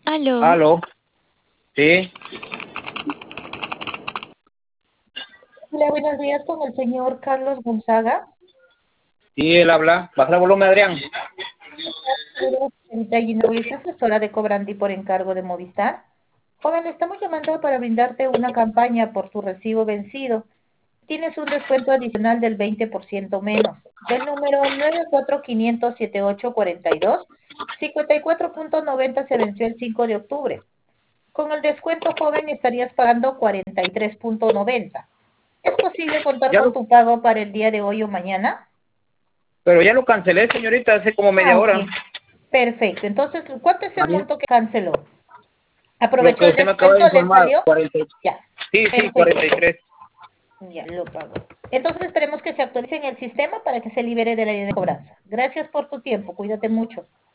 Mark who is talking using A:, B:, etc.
A: Aló,
B: Aló, sí,
C: Hola, buenos días con el señor Carlos Gonzaga.
B: sí, él habla. Baja el volumen, Adrián.
C: Señorita Ginovi, soy asesora de Cobrandi por encargo de Movistar. Joven, le estamos llamando para brindarte una campaña por tu recibo vencido. Tienes un descuento adicional del 20% menos. Del número 945007842, 54.90 se venció el 5 de octubre. Con el descuento, joven, estarías pagando 43.90. ¿Es posible contar
B: Ya
C: con
B: lo,
C: tu pago para el día de hoy o mañana?
B: pero ya lo cancelé, señorita, hace como
C: Ah,
B: media
C: ok.
B: hora.
C: Perfecto. Entonces, ¿cuánto es el
B: Mañana,
C: monto que canceló?
B: lo
C: ¿Aprovechó
B: que
C: el
B: usted me acaba de
C: descuento? ¿Le
B: informar,
C: salió?
B: 40.
C: Ya.
B: Sí, sí,
C: Perfecto.
B: 43.
C: Ya lo pago. Entonces, esperemos que se actualice en el sistema para que se libere de la ley de cobranza. Gracias por tu tiempo. Cuídate mucho.